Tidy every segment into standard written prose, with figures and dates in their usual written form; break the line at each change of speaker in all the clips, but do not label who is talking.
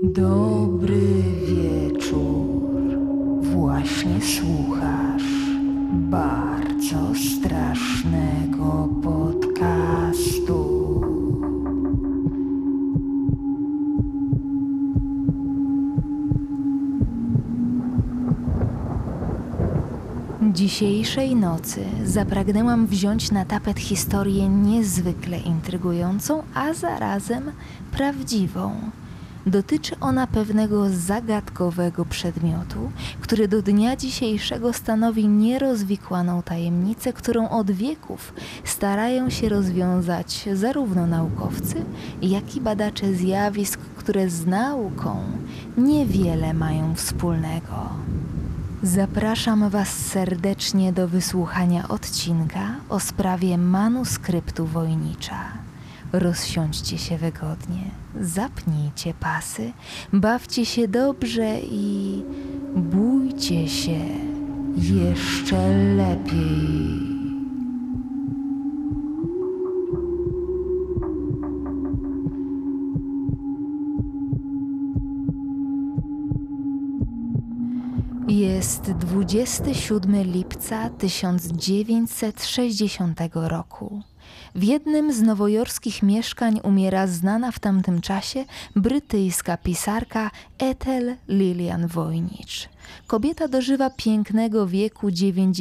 Dobry wieczór. Właśnie słuchasz bardzo strasznego podcastu. Dzisiejszej nocy zapragnęłam wziąć na tapet historię niezwykle intrygującą, a zarazem prawdziwą. Dotyczy ona pewnego zagadkowego przedmiotu, który do dnia dzisiejszego stanowi nierozwikłaną tajemnicę, którą od wieków starają się rozwiązać zarówno naukowcy, jak i badacze zjawisk, które z nauką niewiele mają wspólnego. Zapraszam Was serdecznie do wysłuchania odcinka o sprawie manuskryptu Wojnicza. Rozsiądźcie się wygodnie, zapnijcie pasy, bawcie się dobrze i bójcie się jeszcze lepiej. Jest 27 lipca 1960 roku. W jednym z nowojorskich mieszkań umiera znana w tamtym czasie brytyjska pisarka Ethel Lillian Voynich. Kobieta dożywa pięknego wieku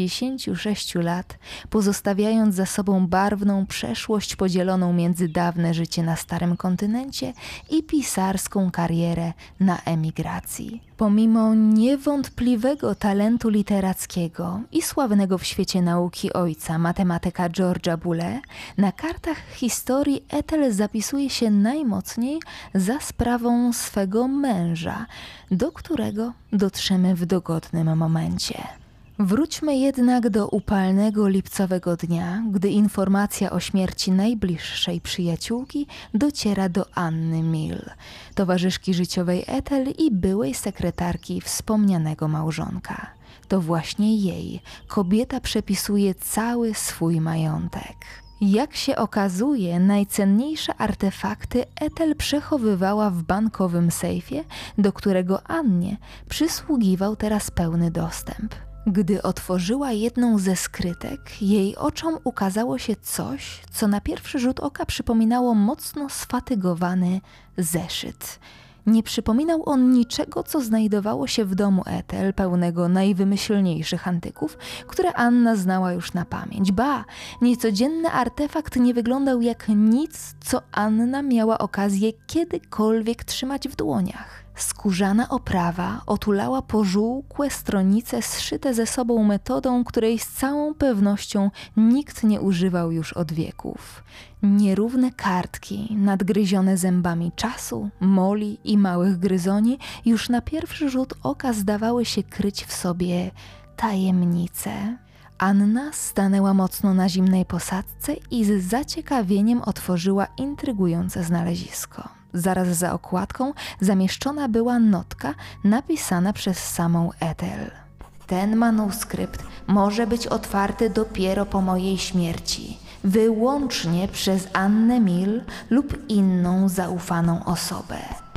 96 lat, pozostawiając za sobą barwną przeszłość podzieloną między dawne życie na Starym Kontynencie i pisarską karierę na emigracji. Pomimo niewątpliwego talentu literackiego i sławnego w świecie nauki ojca, matematyka George'a Boole, na kartach historii Ethel zapisuje się najmocniej za sprawą swego męża, do którego dotrzemy w dogodnym momencie. Wróćmy jednak do upalnego lipcowego dnia, gdy informacja o śmierci najbliższej przyjaciółki dociera do Anny Mill, towarzyszki życiowej Ethel i byłej sekretarki wspomnianego małżonka. To właśnie jej kobieta przepisuje cały swój majątek. Jak się okazuje, najcenniejsze artefakty Ethel przechowywała w bankowym sejfie, do którego Annie przysługiwał teraz pełny dostęp. Gdy otworzyła jedną ze skrytek, jej oczom ukazało się coś, co na pierwszy rzut oka przypominało mocno sfatygowany zeszyt. Nie przypominał on niczego, co znajdowało się w domu Ethel, pełnego najwymyślniejszych antyków, które Anna znała już na pamięć. Ba, niecodzienny artefakt nie wyglądał jak nic, co Anna miała okazję kiedykolwiek trzymać w dłoniach. Skórzana oprawa otulała pożółkłe stronice zszyte ze sobą metodą, której z całą pewnością nikt nie używał już od wieków. Nierówne kartki, nadgryzione zębami czasu, moli i małych gryzoni, już na pierwszy rzut oka zdawały się kryć w sobie tajemnice. Anna stanęła mocno na zimnej posadzce i z zaciekawieniem otworzyła intrygujące znalezisko. Zaraz za okładką zamieszczona była notka napisana przez samą Ethel. Ten manuskrypt może być otwarty dopiero po mojej śmierci, wyłącznie przez Annę Mill lub inną zaufaną osobę.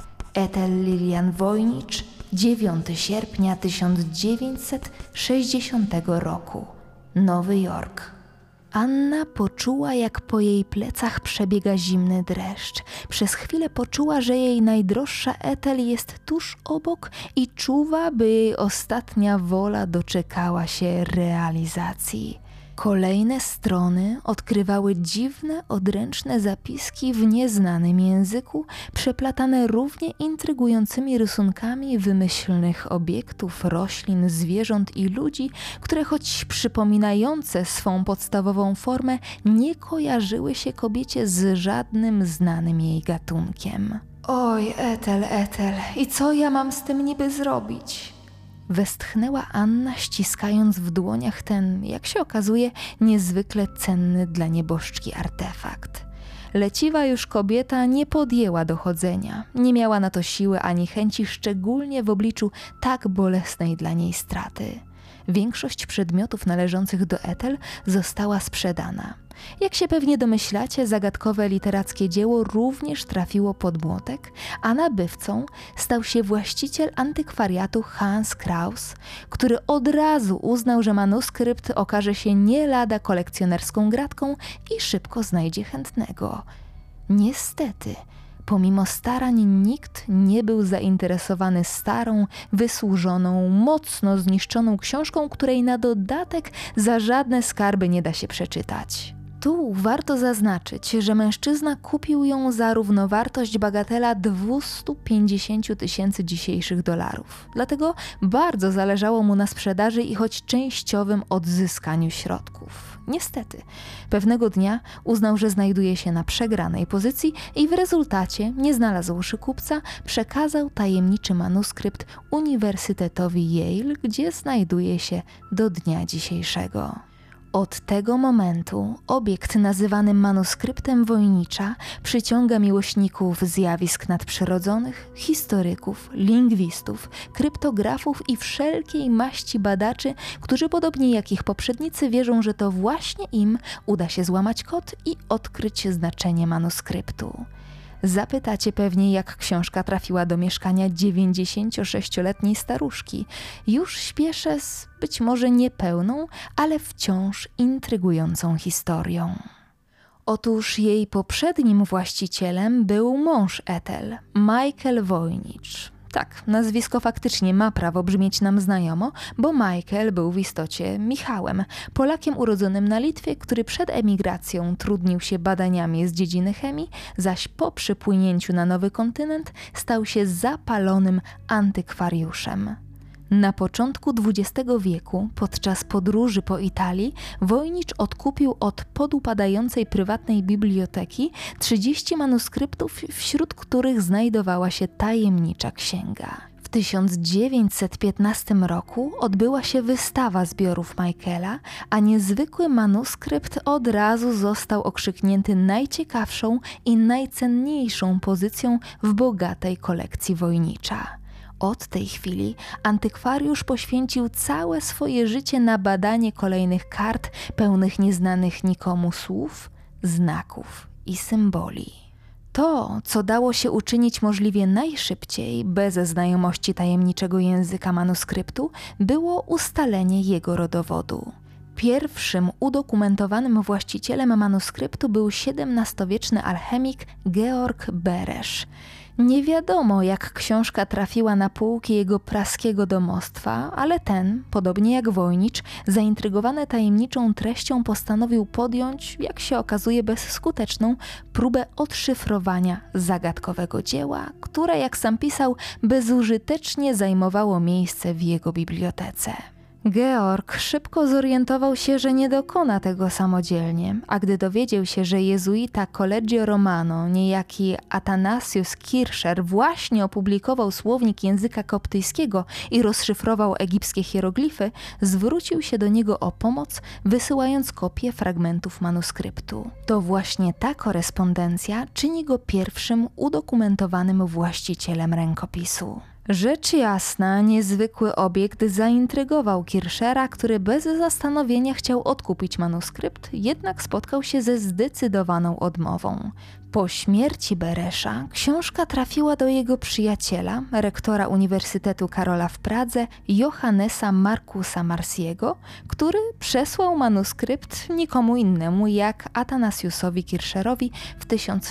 Ethel Lillian Voynich, 9 sierpnia 1960 roku, Nowy Jork. Anna poczuła, jak po jej plecach przebiega zimny dreszcz. Przez chwilę poczuła, że jej najdroższa Ethel jest tuż obok i czuwa, by jej ostatnia wola doczekała się realizacji. Kolejne strony odkrywały dziwne, odręczne zapiski w nieznanym języku, przeplatane równie intrygującymi rysunkami wymyślnych obiektów, roślin, zwierząt i ludzi, które choć przypominające swą podstawową formę, nie kojarzyły się kobiecie z żadnym znanym jej gatunkiem. Oj, Ethel, i co ja mam z tym niby zrobić? Westchnęła Anna, ściskając w dłoniach ten, jak się okazuje, niezwykle cenny dla nieboszczki artefakt. Leciwa już kobieta nie podjęła dochodzenia, nie miała na to siły ani chęci, szczególnie w obliczu tak bolesnej dla niej straty. Większość przedmiotów należących do Ethel została sprzedana. Jak się pewnie domyślacie, zagadkowe literackie dzieło również trafiło pod młotek, a nabywcą stał się właściciel antykwariatu Hans Kraus, który od razu uznał, że manuskrypt okaże się nie lada kolekcjonerską gratką i szybko znajdzie chętnego. Niestety, pomimo starań nikt nie był zainteresowany starą, wysłużoną, mocno zniszczoną książką, której na dodatek za żadne skarby nie da się przeczytać. Tu warto zaznaczyć, że mężczyzna kupił ją za równowartość bagatela 250 000 dzisiejszych dolarów. Dlatego bardzo zależało mu na sprzedaży i choć częściowym odzyskaniu środków. Niestety, pewnego dnia uznał, że znajduje się na przegranej pozycji i w rezultacie, nie znalazłszy kupca, przekazał tajemniczy manuskrypt Uniwersytetowi Yale, gdzie znajduje się do dnia dzisiejszego. Od tego momentu obiekt nazywany manuskryptem Wojnicza przyciąga miłośników zjawisk nadprzyrodzonych, historyków, lingwistów, kryptografów i wszelkiej maści badaczy, którzy podobnie jak ich poprzednicy wierzą, że to właśnie im uda się złamać kod i odkryć znaczenie manuskryptu. Zapytacie pewnie, jak książka trafiła do mieszkania 96-letniej staruszki. Już śpieszę z być może niepełną, ale wciąż intrygującą historią. Otóż jej poprzednim właścicielem był mąż Ethel, Michael Wojnicz. Tak, nazwisko faktycznie ma prawo brzmieć nam znajomo, bo Michael był w istocie Michałem, Polakiem urodzonym na Litwie, który przed emigracją trudnił się badaniami z dziedziny chemii, zaś po przypłynięciu na nowy kontynent stał się zapalonym antykwariuszem. Na początku XX wieku, podczas podróży po Italii, Wojnicz odkupił od podupadającej prywatnej biblioteki 30 manuskryptów, wśród których znajdowała się tajemnicza księga. W 1915 roku odbyła się wystawa zbiorów Michaela, a niezwykły manuskrypt od razu został okrzyknięty najciekawszą i najcenniejszą pozycją w bogatej kolekcji Wojnicza. Od tej chwili antykwariusz poświęcił całe swoje życie na badanie kolejnych kart pełnych nieznanych nikomu słów, znaków i symboli. To, co dało się uczynić możliwie najszybciej, bez znajomości tajemniczego języka manuskryptu, było ustalenie jego rodowodu. Pierwszym udokumentowanym właścicielem manuskryptu był XVII-wieczny alchemik Georg Beresz. Nie wiadomo, jak książka trafiła na półki jego praskiego domostwa, ale ten, podobnie jak Wojnicz, zaintrygowany tajemniczą treścią postanowił podjąć, jak się okazuje bezskuteczną, próbę odszyfrowania zagadkowego dzieła, które, jak sam pisał, bezużytecznie zajmowało miejsce w jego bibliotece. Georg szybko zorientował się, że nie dokona tego samodzielnie, a gdy dowiedział się, że jezuita Collegio Romano, niejaki Athanasius Kircher, właśnie opublikował słownik języka koptyjskiego i rozszyfrował egipskie hieroglify, zwrócił się do niego o pomoc, wysyłając kopie fragmentów manuskryptu. To właśnie ta korespondencja czyni go pierwszym udokumentowanym właścicielem rękopisu. Rzecz jasna, niezwykły obiekt zaintrygował Kirchera, który bez zastanowienia chciał odkupić manuskrypt, jednak spotkał się ze zdecydowaną odmową. Po śmierci Beresza książka trafiła do jego przyjaciela, rektora Uniwersytetu Karola w Pradze, Johannesa Markusa Marsiego, który przesłał manuskrypt nikomu innemu jak Athanasiusowi Kircherowi w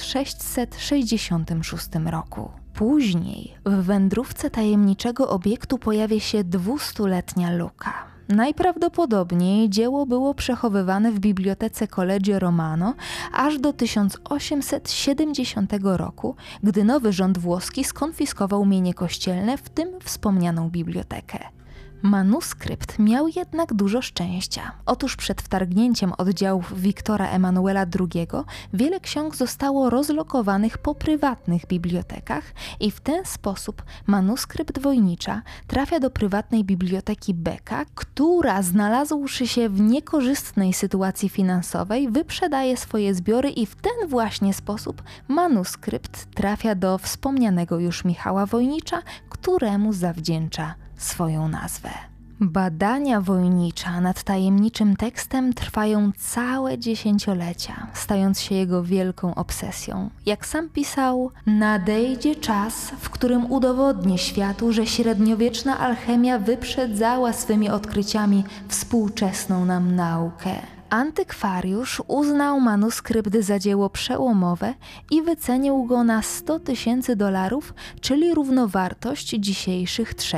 1666 roku. Później w wędrówce tajemniczego obiektu pojawia się 200-letnia luka. Najprawdopodobniej dzieło było przechowywane w bibliotece Collegio Romano aż do 1870 roku, gdy nowy rząd włoski skonfiskował mienie kościelne, w tym wspomnianą bibliotekę. Manuskrypt miał jednak dużo szczęścia. Otóż przed wtargnięciem oddziałów Wiktora Emanuela II wiele ksiąg zostało rozlokowanych po prywatnych bibliotekach i w ten sposób manuskrypt Wojnicza trafia do prywatnej biblioteki Becka, która, znalazłszy się w niekorzystnej sytuacji finansowej, wyprzedaje swoje zbiory i w ten właśnie sposób manuskrypt trafia do wspomnianego już Michała Wojnicza, któremu zawdzięcza swoją nazwę. Badania Wojnicza nad tajemniczym tekstem trwają całe dziesięciolecia, stając się jego wielką obsesją. Jak sam pisał, nadejdzie czas, w którym udowodnię światu, że średniowieczna alchemia wyprzedzała swymi odkryciami współczesną nam naukę. Antykwariusz uznał manuskrypt za dzieło przełomowe i wycenił go na $100,000, czyli równowartość dzisiejszych 3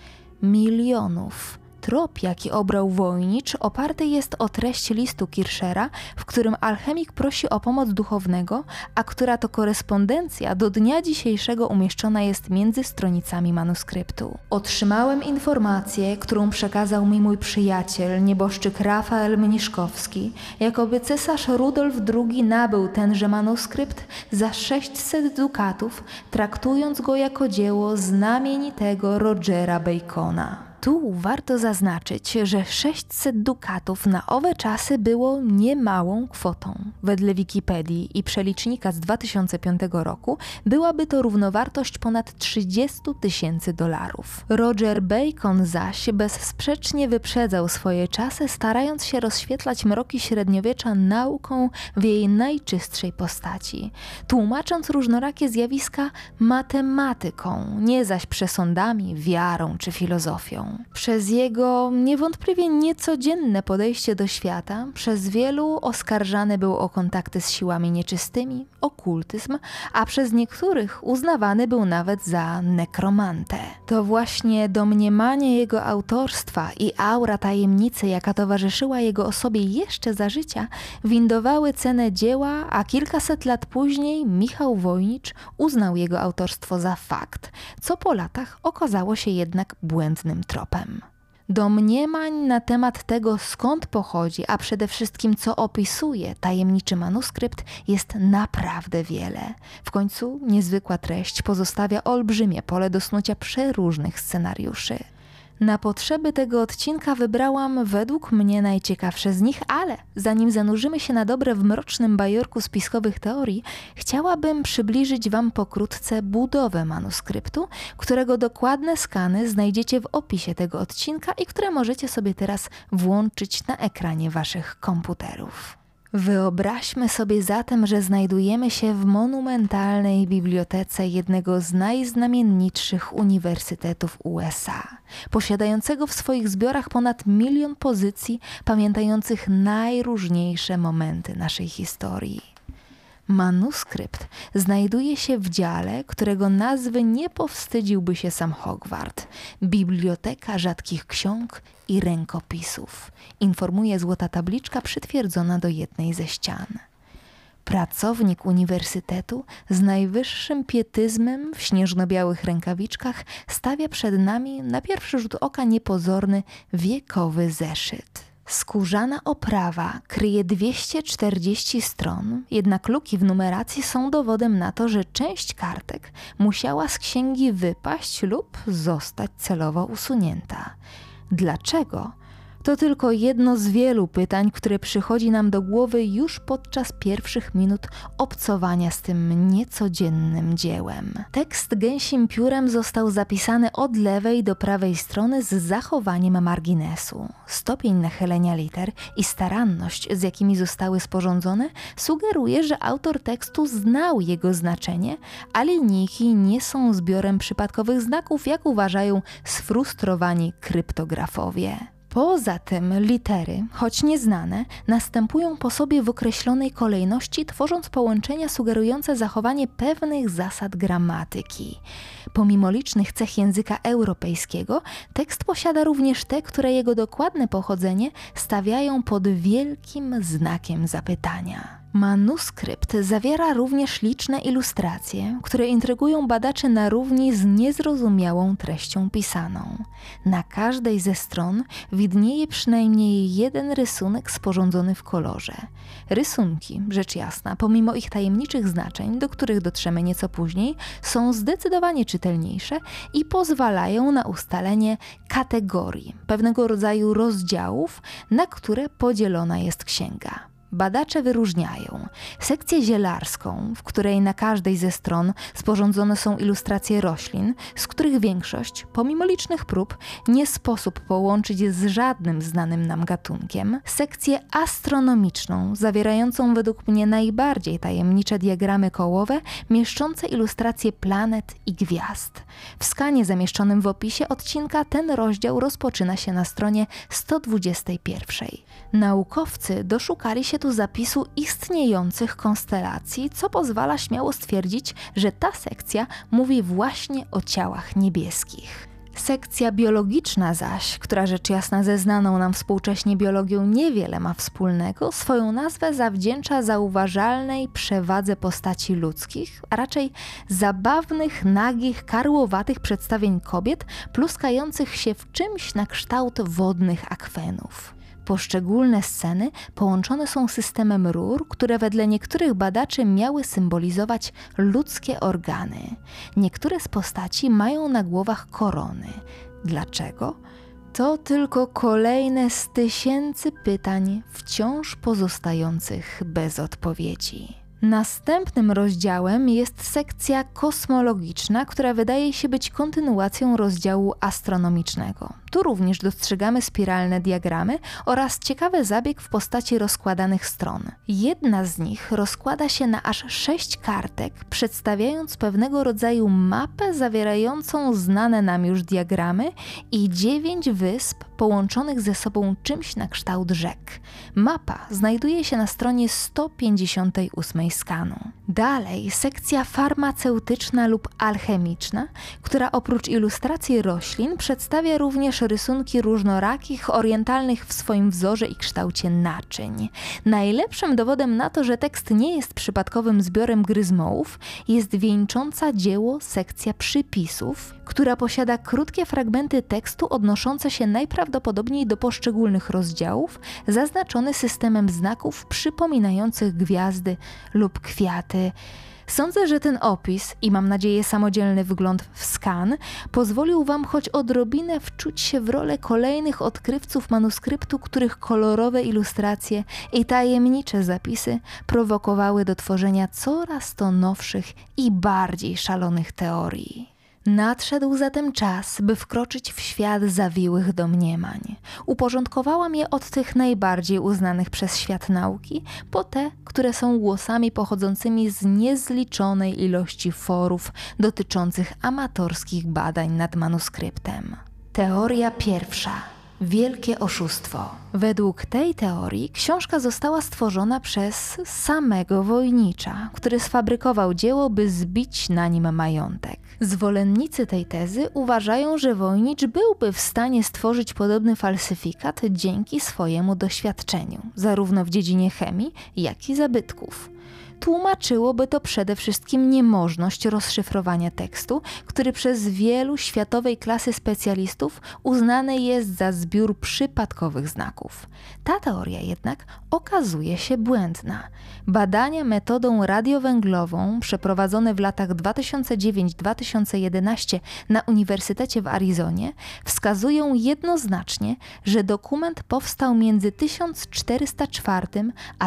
milionów. Trop, jaki obrał Wojnicz, oparty jest o treść listu Kirschera, w którym alchemik prosi o pomoc duchownego, a która to korespondencja do dnia dzisiejszego umieszczona jest między stronicami manuskryptu. Otrzymałem informację, którą przekazał mi mój przyjaciel, nieboszczyk Rafael Mniszkowski, jakoby cesarz Rudolf II nabył tenże manuskrypt za 600 dukatów, traktując go jako dzieło znamienitego Rogera Bacona. Tu warto zaznaczyć, że 600 dukatów na owe czasy było niemałą kwotą. Wedle Wikipedii i przelicznika z 2005 roku byłaby to równowartość ponad $30,000. Roger Bacon zaś bezsprzecznie wyprzedzał swoje czasy, starając się rozświetlać mroki średniowiecza nauką w jej najczystszej postaci, tłumacząc różnorakie zjawiska matematyką, nie zaś przesądami, wiarą czy filozofią. Przez jego niewątpliwie niecodzienne podejście do świata przez wielu oskarżany był o kontakty z siłami nieczystymi, okultyzm, a przez niektórych uznawany był nawet za nekromantę. To właśnie domniemanie jego autorstwa i aura tajemnicy, jaka towarzyszyła jego osobie jeszcze za życia, windowały cenę dzieła, a kilkaset lat później Michał Wojnicz uznał jego autorstwo za fakt, co po latach okazało się jednak błędnym tropem. Domniemań na temat tego, skąd pochodzi, a przede wszystkim co opisuje tajemniczy manuskrypt, jest naprawdę wiele. W końcu niezwykła treść pozostawia olbrzymie pole do snucia przeróżnych scenariuszy. Na potrzeby tego odcinka wybrałam według mnie najciekawsze z nich, ale zanim zanurzymy się na dobre w mrocznym bajorku spiskowych teorii, chciałabym przybliżyć Wam pokrótce budowę manuskryptu, którego dokładne skany znajdziecie w opisie tego odcinka i które możecie sobie teraz włączyć na ekranie Waszych komputerów. Wyobraźmy sobie zatem, że znajdujemy się w monumentalnej bibliotece jednego z najznamienitszych uniwersytetów USA, posiadającego w swoich zbiorach ponad 1 milion pozycji pamiętających najróżniejsze momenty naszej historii. Manuskrypt znajduje się w dziale, którego nazwy nie powstydziłby się sam Hogwart. Biblioteka rzadkich ksiąg i rękopisów, informuje złota tabliczka przytwierdzona do jednej ze ścian. Pracownik uniwersytetu z najwyższym pietyzmem w śnieżno-białych rękawiczkach stawia przed nami na pierwszy rzut oka niepozorny, wiekowy zeszyt. Skórzana oprawa kryje 240 stron, jednak luki w numeracji są dowodem na to, że część kartek musiała z księgi wypaść lub zostać celowo usunięta. Dlaczego? To tylko jedno z wielu pytań, które przychodzi nam do głowy już podczas pierwszych minut obcowania z tym niecodziennym dziełem. Tekst gęsim piórem został zapisany od lewej do prawej strony z zachowaniem marginesu. Stopień nachylenia liter i staranność, z jakimi zostały sporządzone, sugeruje, że autor tekstu znał jego znaczenie, a linijki nie są zbiorem przypadkowych znaków, jak uważają sfrustrowani kryptografowie. Poza tym litery, choć nieznane, następują po sobie w określonej kolejności, tworząc połączenia sugerujące zachowanie pewnych zasad gramatyki. Pomimo licznych cech języka europejskiego, tekst posiada również te, które jego dokładne pochodzenie stawiają pod wielkim znakiem zapytania. Manuskrypt zawiera również liczne ilustracje, które intrygują badaczy na równi z niezrozumiałą treścią pisaną. Na każdej ze stron widnieje przynajmniej jeden rysunek sporządzony w kolorze. Rysunki, rzecz jasna, pomimo ich tajemniczych znaczeń, do których dotrzemy nieco później, są zdecydowanie czytelniejsze i pozwalają na ustalenie kategorii, pewnego rodzaju rozdziałów, na które podzielona jest księga. badacze wyróżniają sekcję zielarską, w której na każdej ze stron sporządzone są ilustracje roślin, z których większość, pomimo licznych prób, nie sposób połączyć z żadnym znanym nam gatunkiem, sekcję astronomiczną, zawierającą według mnie najbardziej tajemnicze diagramy kołowe, mieszczące ilustracje planet i gwiazd. W skanie zamieszczonym w opisie odcinka ten rozdział rozpoczyna się na stronie 121. Naukowcy doszukali się tu zapisu istniejących konstelacji, co pozwala śmiało stwierdzić, że ta sekcja mówi właśnie o ciałach niebieskich. Sekcja biologiczna zaś, która rzecz jasna ze znaną nam współcześnie biologią niewiele ma wspólnego, swoją nazwę zawdzięcza zauważalnej przewadze postaci ludzkich, a raczej zabawnych, nagich, karłowatych przedstawień kobiet pluskających się w czymś na kształt wodnych akwenów. Poszczególne sceny połączone są systemem rur, które wedle niektórych badaczy miały symbolizować ludzkie organy. Niektóre z postaci mają na głowach korony. Dlaczego? To tylko kolejne z tysięcy pytań wciąż pozostających bez odpowiedzi. Następnym rozdziałem jest sekcja kosmologiczna, która wydaje się być kontynuacją rozdziału astronomicznego. Tu również dostrzegamy spiralne diagramy oraz ciekawy zabieg w postaci rozkładanych stron. Jedna z nich rozkłada się na aż 6 kartek, przedstawiając pewnego rodzaju mapę zawierającą znane nam już diagramy i 9 wysp połączonych ze sobą czymś na kształt rzek. Mapa znajduje się na stronie 158 skanu. Dalej sekcja farmaceutyczna lub alchemiczna, która oprócz ilustracji roślin przedstawia również rysunki różnorakich, orientalnych w swoim wzorze i kształcie naczyń. Najlepszym dowodem na to, że tekst nie jest przypadkowym zbiorem gryzmołów, jest wieńcząca dzieło sekcja przypisów, która posiada krótkie fragmenty tekstu odnoszące się najprawdopodobniej do poszczególnych rozdziałów, zaznaczone systemem znaków przypominających gwiazdy lub kwiaty. Sądzę, że ten opis i mam nadzieję samodzielny wgląd w skan pozwolił Wam choć odrobinę wczuć się w rolę kolejnych odkrywców manuskryptu, których kolorowe ilustracje i tajemnicze zapisy prowokowały do tworzenia coraz to nowszych i bardziej szalonych teorii. Nadszedł zatem czas, by wkroczyć w świat zawiłych domniemań. Uporządkowałam je od tych najbardziej uznanych przez świat nauki, po te, które są głosami pochodzącymi z niezliczonej ilości forów dotyczących amatorskich badań nad manuskryptem. Teoria pierwsza. Wielkie oszustwo. Według tej teorii książka została stworzona przez samego Wojnicza, który sfabrykował dzieło, by zbić na nim majątek. Zwolennicy tej tezy uważają, że Wojnicz byłby w stanie stworzyć podobny falsyfikat dzięki swojemu doświadczeniu, zarówno w dziedzinie chemii, jak i zabytków. Tłumaczyłoby to przede wszystkim niemożność rozszyfrowania tekstu, który przez wielu światowej klasy specjalistów uznany jest za zbiór przypadkowych znaków. Ta teoria jednak okazuje się błędna. Badania metodą radiowęglową przeprowadzone w latach 2009-2011 na Uniwersytecie w Arizonie wskazują jednoznacznie, że dokument powstał między 1404 a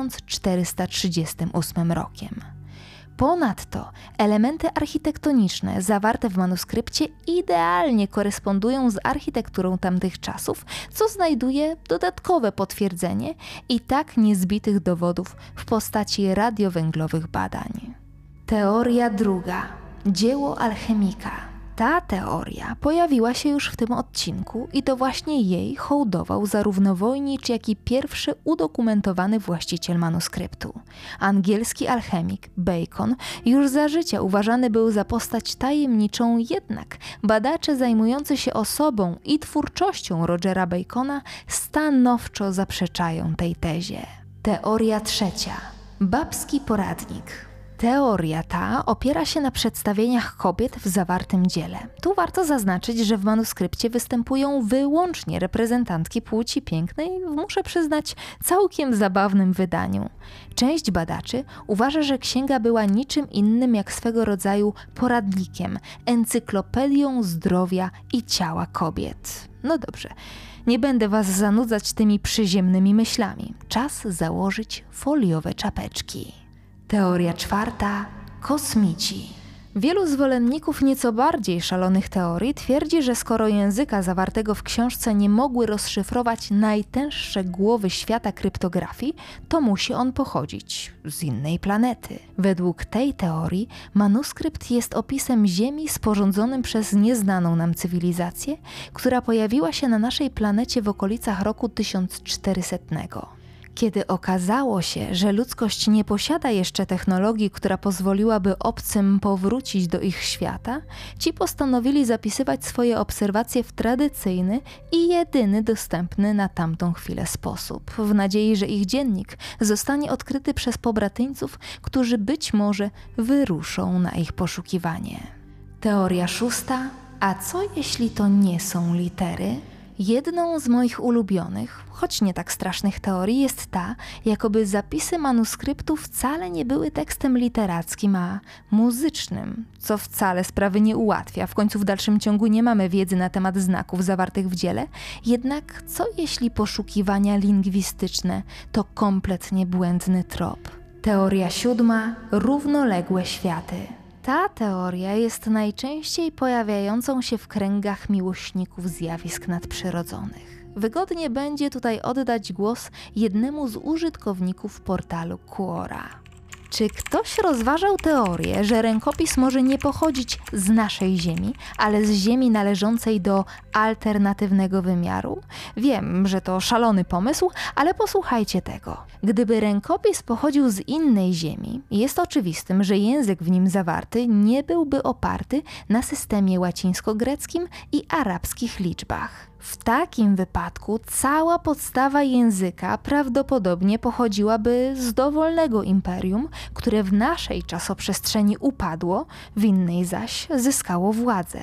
1438 rokiem. Ponadto elementy architektoniczne zawarte w manuskrypcie idealnie korespondują z architekturą tamtych czasów, co znajduje dodatkowe potwierdzenie i tak niezbitych dowodów w postaci radiowęglowych badań. Teoria druga. Dzieło alchemika. Ta teoria pojawiła się już w tym odcinku i to właśnie jej hołdował zarówno Wojnicz, jak i pierwszy udokumentowany właściciel manuskryptu. Angielski alchemik Bacon już za życia uważany był za postać tajemniczą, jednak badacze zajmujący się osobą i twórczością Rogera Bacona stanowczo zaprzeczają tej tezie. Teoria trzecia. Babski poradnik. Teoria ta opiera się na przedstawieniach kobiet w zawartym dziele. Tu warto zaznaczyć, że w manuskrypcie występują wyłącznie reprezentantki płci pięknej w, muszę przyznać, całkiem zabawnym wydaniu. Część badaczy uważa, że księga była niczym innym jak swego rodzaju poradnikiem, encyklopedią zdrowia i ciała kobiet. No dobrze. Nie będę was zanudzać tymi przyziemnymi myślami. Czas założyć foliowe czapeczki. Teoria czwarta. Kosmici. Wielu zwolenników nieco bardziej szalonych teorii twierdzi, że skoro języka zawartego w książce nie mogły rozszyfrować najtęższe głowy świata kryptografii, to musi on pochodzić z innej planety. Według tej teorii manuskrypt jest opisem Ziemi sporządzonym przez nieznaną nam cywilizację, która pojawiła się na naszej planecie w okolicach roku 1400. Kiedy okazało się, że ludzkość nie posiada jeszcze technologii, która pozwoliłaby obcym powrócić do ich świata, ci postanowili zapisywać swoje obserwacje w tradycyjny i jedyny dostępny na tamtą chwilę sposób, w nadziei, że ich dziennik zostanie odkryty przez pobratyńców, którzy być może wyruszą na ich poszukiwanie. Teoria szósta. A co jeśli to nie są litery? Jedną z moich ulubionych, choć nie tak strasznych teorii jest ta, jakoby zapisy manuskryptu wcale nie były tekstem literackim, a muzycznym, co wcale sprawy nie ułatwia. W końcu w dalszym ciągu nie mamy wiedzy na temat znaków zawartych w dziele. Jednak co jeśli poszukiwania lingwistyczne to kompletnie błędny trop? Teoria siódma. Równoległe światy. Ta teoria jest najczęściej pojawiającą się w kręgach miłośników zjawisk nadprzyrodzonych. Wygodnie będzie tutaj oddać głos jednemu z użytkowników portalu Quora. Czy ktoś rozważał teorię, że rękopis może nie pochodzić z naszej Ziemi, ale z Ziemi należącej do alternatywnego wymiaru? Wiem, że to szalony pomysł, ale posłuchajcie tego. Gdyby rękopis pochodził z innej Ziemi, jest oczywistym, że język w nim zawarty nie byłby oparty na systemie łacińsko-greckim i arabskich liczbach. W takim wypadku cała podstawa języka prawdopodobnie pochodziłaby z dowolnego imperium, które w naszej czasoprzestrzeni upadło, w innej zaś zyskało władzę.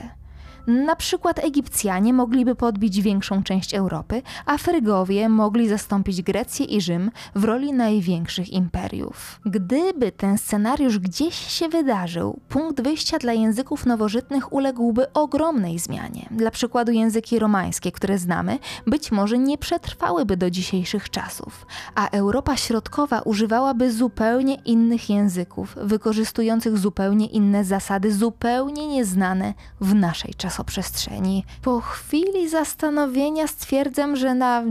Na przykład Egipcjanie mogliby podbić większą część Europy, a Frygowie mogli zastąpić Grecję i Rzym w roli największych imperiów. Gdyby ten scenariusz gdzieś się wydarzył, punkt wyjścia dla języków nowożytnych uległby ogromnej zmianie. Dla przykładu języki romańskie, które znamy, być może nie przetrwałyby do dzisiejszych czasów, a Europa Środkowa używałaby zupełnie innych języków, wykorzystujących zupełnie inne zasady, zupełnie nieznane w naszej czasoprzestrzeni. Po chwili zastanowienia stwierdzam, że na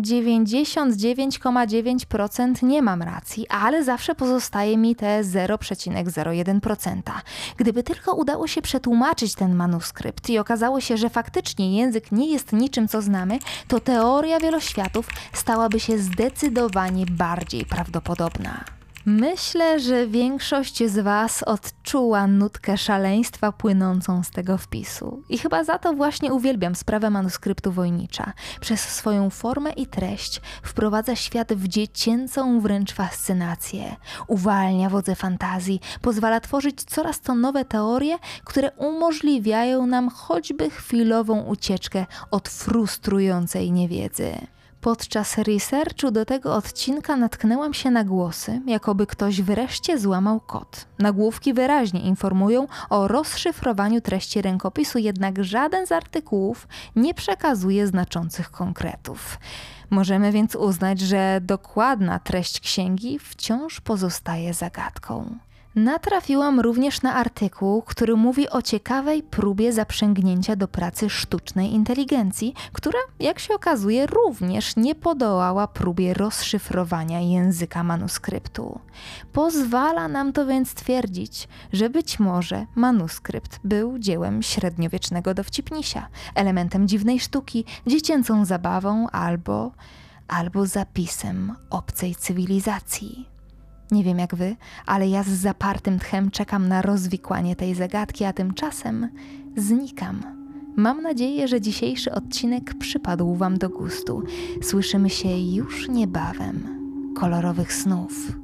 99,9% nie mam racji, ale zawsze pozostaje mi te 0,01%. Gdyby tylko udało się przetłumaczyć ten manuskrypt i okazało się, że faktycznie język nie jest niczym, co znamy, to teoria wieloświatów stałaby się zdecydowanie bardziej prawdopodobna. Myślę, że większość z was odczuła nutkę szaleństwa płynącą z tego wpisu. I chyba za to właśnie uwielbiam sprawę manuskryptu Wojnicza. Przez swoją formę i treść wprowadza świat w dziecięcą wręcz fascynację. Uwalnia wodze fantazji, pozwala tworzyć coraz to nowe teorie, które umożliwiają nam choćby chwilową ucieczkę od frustrującej niewiedzy. Podczas researchu do tego odcinka natknęłam się na głosy, jakoby ktoś wreszcie złamał kod. Nagłówki wyraźnie informują o rozszyfrowaniu treści rękopisu, jednak żaden z artykułów nie przekazuje znaczących konkretów. Możemy więc uznać, że dokładna treść księgi wciąż pozostaje zagadką. Natrafiłam również na artykuł, który mówi o ciekawej próbie zaprzęgnięcia do pracy sztucznej inteligencji, która, jak się okazuje, również nie podołała próbie rozszyfrowania języka manuskryptu. Pozwala nam to więc twierdzić, że być może manuskrypt był dziełem średniowiecznego dowcipnisia, elementem dziwnej sztuki, dziecięcą zabawą albo zapisem obcej cywilizacji. Nie wiem jak wy, ale ja z zapartym tchem czekam na rozwikłanie tej zagadki, a tymczasem znikam. Mam nadzieję, że dzisiejszy odcinek przypadł wam do gustu. Słyszymy się już niebawem. Kolorowych snów.